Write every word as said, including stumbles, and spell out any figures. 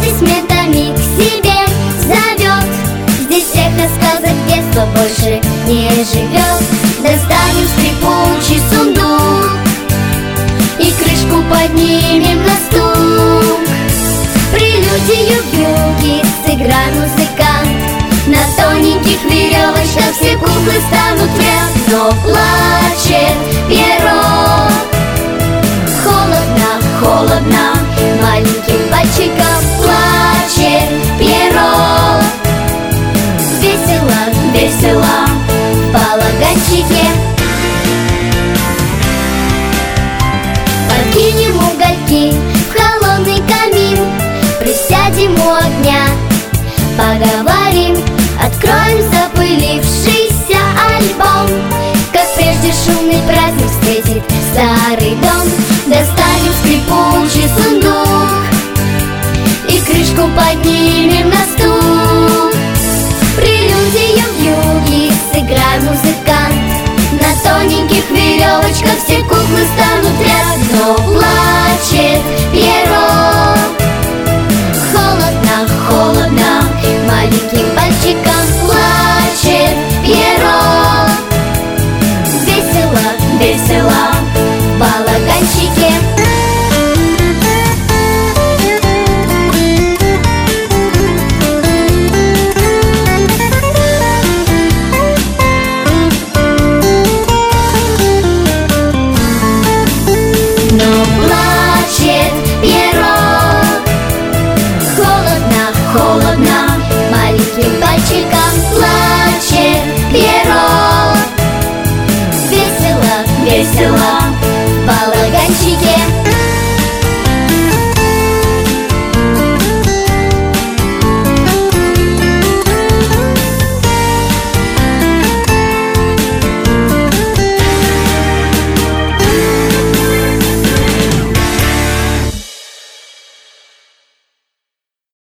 аплодисментами к себе зовет. Здесь эхо сказок детства больше не живет. Достанем скрипучий сундук и крышку поднимем на стук. Прелюдию вьюги сыграй, музыкант. На тоненьких веревочках все куклы станут в ряд. Но плачет Пьеро. Холодно, холодно маленьким пальчиком. Плачет Пьеро. Весело, весело в балаганчике. Подкинем угольки в холодный камин, присядем у огня, поговорим, откроем запылившийся альбом. Как прежде шумный праздник встретит старый дом. Достанем скрипучий сундук и крышку поднимем на стук. Прелюдию вьюги сыграй, музыкант. На тоненьких веревочках все куклы станут в ряд. Но плачет Пьеро. Холодно, холодно маленьким пальчиком. Плачет Пьеро. Весело, весело в балаганчике. Но плачет Пьеро. Холодно, холодно маленьким пальчиком. Плачет Пьеро. Весело, весело в балаганчике.